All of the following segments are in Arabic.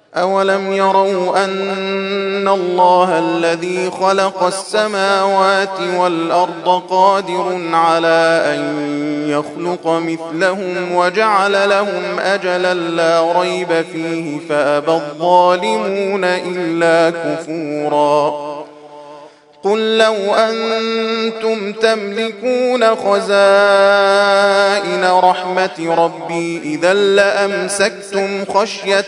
أولم يروا أن الله الذي خلق السماوات والأرض قادر على أن يخلق مثلهم وجعل لهم أجلا لا ريب فيه فأبى الظالمون إلا كفورا. قل لو أنتم تملكون خزائن رحمة ربي إذا لأمسكتم خشية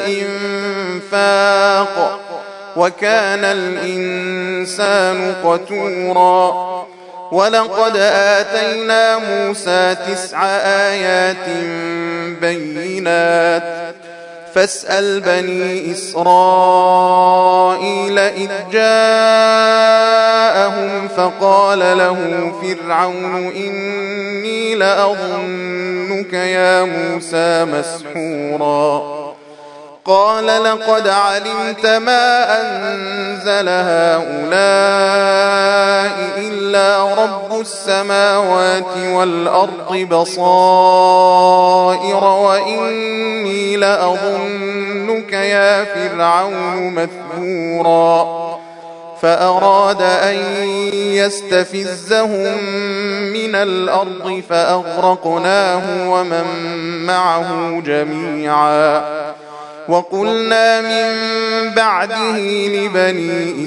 الإنفاق وكان الإنسان قتورا. ولقد آتينا موسى 9 آيات بينات فاسأل بني إسرائيل إذ جاءهم فقال له فرعون إني لأظنك يا موسى مسحورا. قال لقد علمت ما أنزل هؤلاء إلا رب السماوات والأرض بصائر وإني لأظنك يا فرعون مثبورا. فأراد أن يستفزهم من الأرض فأغرقناه ومن معه جميعا. وقلنا من بعده لبني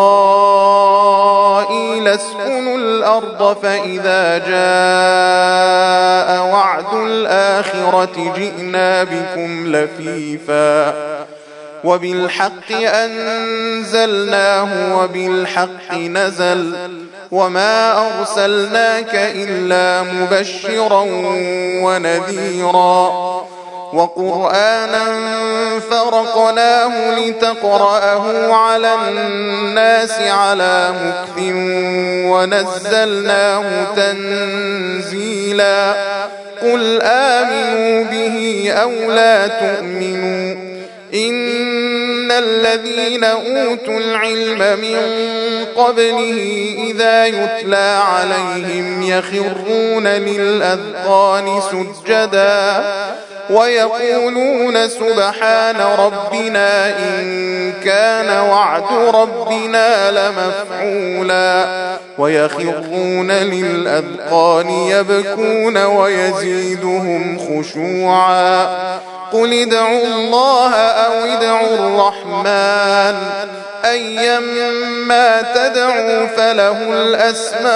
إسرائيل اسكنوا الأرض فإذا جاء وعد الآخرة جئنا بكم لفيفا وبالحق أنزلناه وبالحق نزل وما أرسلناك إلا مبشرا ونذيرا. وقرآنا فرقناه لتقرأه على الناس على مكث ونزلناه تنزيلا. قل آمنوا به أو لا تؤمنوا إن الذين أوتوا العلم من قبله إذا يتلى عليهم يخرون للأذقان سجدا ويقولون سبحان ربنا إن كان وعد ربنا لمفعولا ويخرون للأذقان يبكون ويزيدهم خشوعا. قل ادعوا الله أو ادعوا الرحمن أيما تدعوا فله الأسماء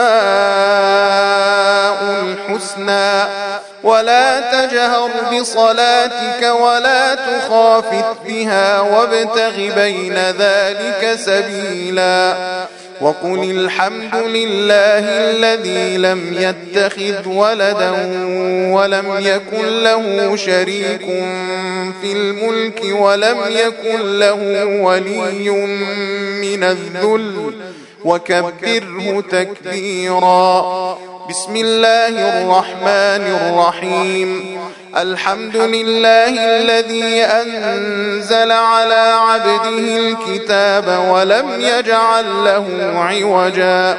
الحسنى ولا تجهر بصلاتك ولا تخافت بها وابتغ بين ذلك سبيلا. وقل الحمد لله الذي لم يتخذ ولدا ولم يكن له شريك في الملك ولم يكن له ولي من الذل وكبره تكبيرا. بسم الله الرحمن الرحيم. الحمد لله الذي أنزل على عبده الكتاب ولم يجعل له عوجا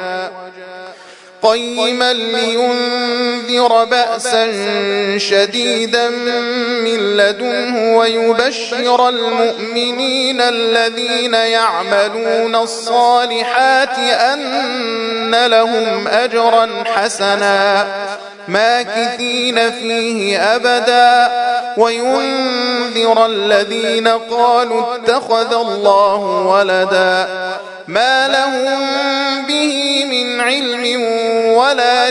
قيما لينذر بأسا شديدا من لدنه ويبشر المؤمنين الذين يعملون الصالحات أن لهم أجرا حسنا ماكثين فيه أبدا وينذر الذين قالوا اتخذ الله ولدا ما لهم به من علم ولا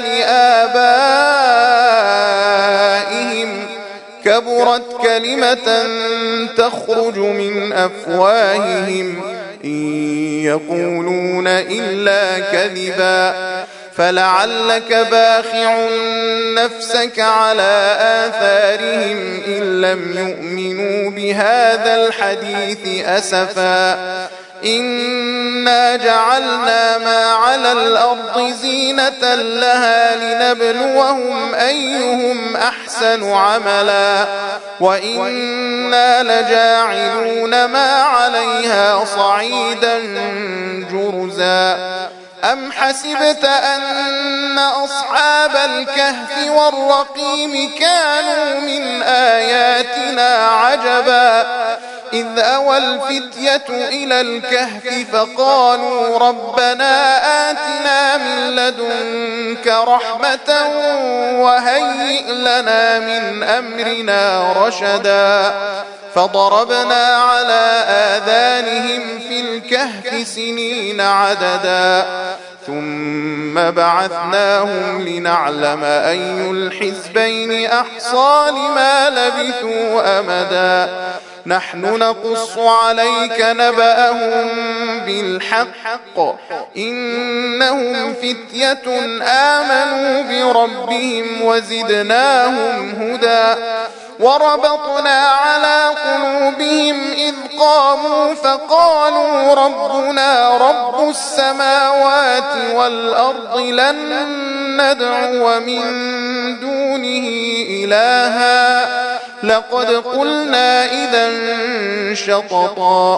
لآبائهم كبرت كلمة تخرج من أفواههم إن يقولون إلا كذبا فلعلك باخع نفسك على آثارهم إن لم يؤمنوا بهذا الحديث أسفا إنا جعلنا ما على الأرض زينة لها لنبلوهم أيهم أحسن عملا وإنا لجاعلون ما عليها صعيدا جرزا. أم حسبت أن أصحاب الكهف والرقيم كانوا من آياتنا عجبا إذ أوى الفتية إلى الكهف فقالوا ربنا آتنا من لدنك رحمة وهيئ لنا من أمرنا رشدا فضربنا على آذانهم في الكهف سنين عددا ثم بعثناهم لنعلم أي الحزبين أحصى لما لبثوا أمدا نحن نقص عليك نبأهم بالحق إنهم فتية آمنوا بربهم وزدناهم هدى وربطنا على قلوبهم إذ قاموا فقالوا ربنا رب السماوات والأرض لن ندعو من دونه إلها لقد قلنا إذا شططا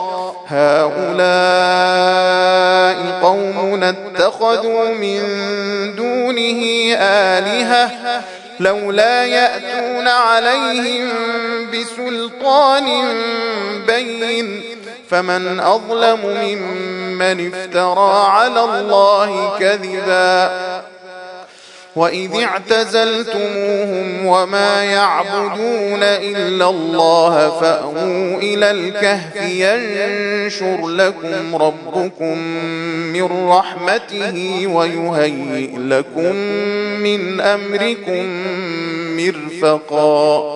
هؤلاء قومنا اتخذوا من دونه آلهة لولا يأتون عليهم بسلطان بين فمن أظلم ممن افترى على الله كذبا وإذ اعتزلتموهم وما يعبدون إلا الله فأووا إلى الكهف ينشر لكم ربكم من رحمته ويهيئ لكم من أمركم مرفقا